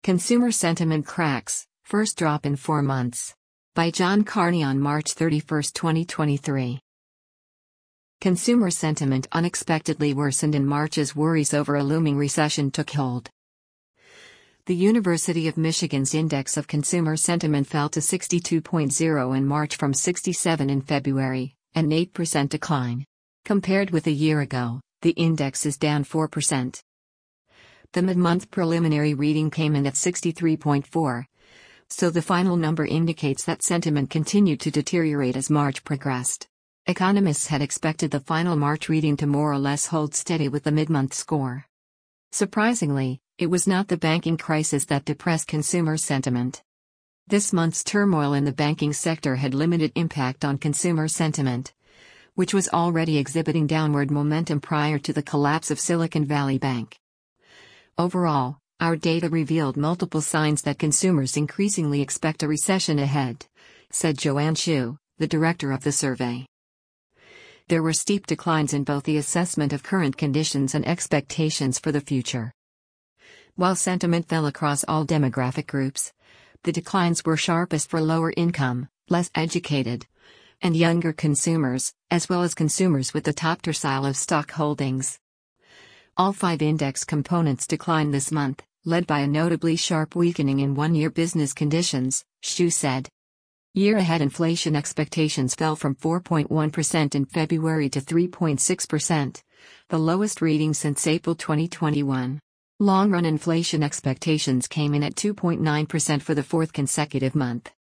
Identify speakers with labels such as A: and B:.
A: Consumer Sentiment Cracks, First Drop in 4 Months. By John Carney on March 31, 2023. Consumer sentiment unexpectedly worsened in March as worries over a looming recession took hold. The University of Michigan's index of consumer sentiment fell to 62.0 in March from 67 in February, an 8% decline. Compared with a year ago, the index is down 4%. The mid-month preliminary reading came in at 63.4, so the final number indicates that sentiment continued to deteriorate as March progressed. Economists had expected the final March reading to more or less hold steady with the mid-month score. Surprisingly, it was not the banking crisis that depressed consumer sentiment. This month's turmoil in the banking sector had limited impact on consumer sentiment, which was already exhibiting downward momentum prior to the collapse of Silicon Valley Bank. Overall, our data revealed multiple signs that consumers increasingly expect a recession ahead, said Joanne Shu, the director of the survey. There were steep declines in both the assessment of current conditions and expectations for the future. While sentiment fell across all demographic groups, the declines were sharpest for lower income, less educated, and younger consumers, as well as consumers with the top tercile of stock holdings. All 5 index components declined this month, led by a notably sharp weakening in one-year business conditions, Shu said. Year-ahead inflation expectations fell from 4.1% in February to 3.6%, the lowest reading since April 2021. Long-run inflation expectations came in at 2.9% for the 4th consecutive month.